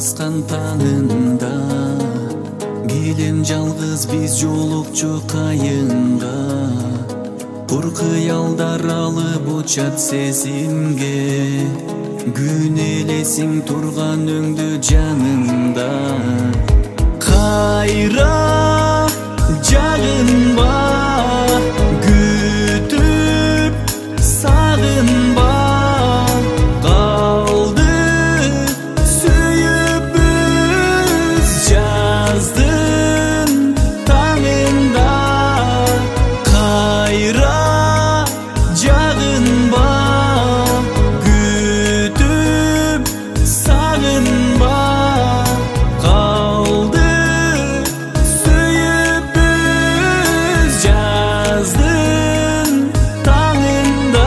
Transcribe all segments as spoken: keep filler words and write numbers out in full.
баскан таңында, келем жалгыз биз жолукчу кайынга. Кур кыялдар алып учат сезимге, күн элесиң турган өңдү жанымда. Кайра жагынба, күтүп сагынба, калды сүйүп биз жаздын таңында. Кайра жагынба, күтүп сагынба, калды сүйүп биз жаздын таңында.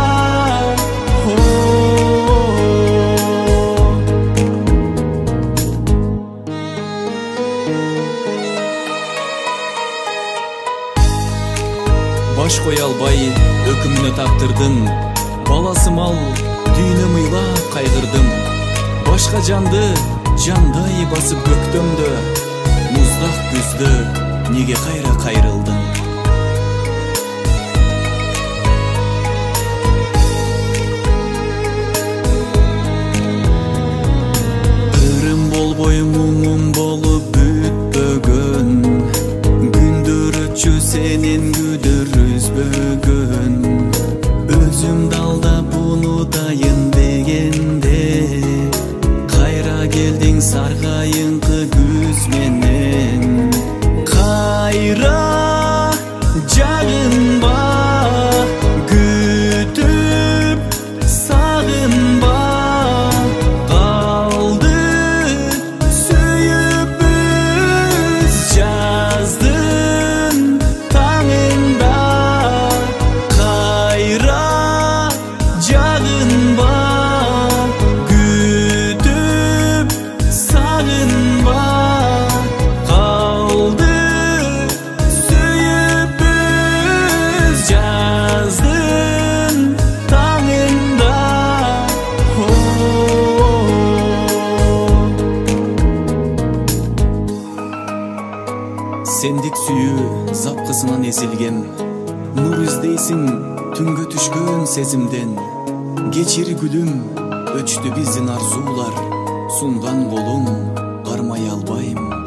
Баш кое албай өкүмүнө тактырдын, баласым ал дүйнө мыйла кайгырдым. Башка жанды жандай басып көктөмдө, муздак күздө неге кайра кайрылдың? Ырым болбой муңум болуп бүтпөгөн, күндөр өтчү сенин күдөр үзбөгөн. Өзүмдү алдап унутайын дегенде, кайра келдиң саргайыңкы күз менен. Кайра жагынба, күтүп сагынба, калды сүйүп биз жаздын таңында. Кайра жагынба, күтүп сагынба, калды сүйүп биз жаздын таңында. Сендик сүйүү запкысынан эзилгем, нур издейсиң түнгө түшкөн сезимден. Кечир күлүм, өчтү биздин арзуулар, сунган колум кармай албайм.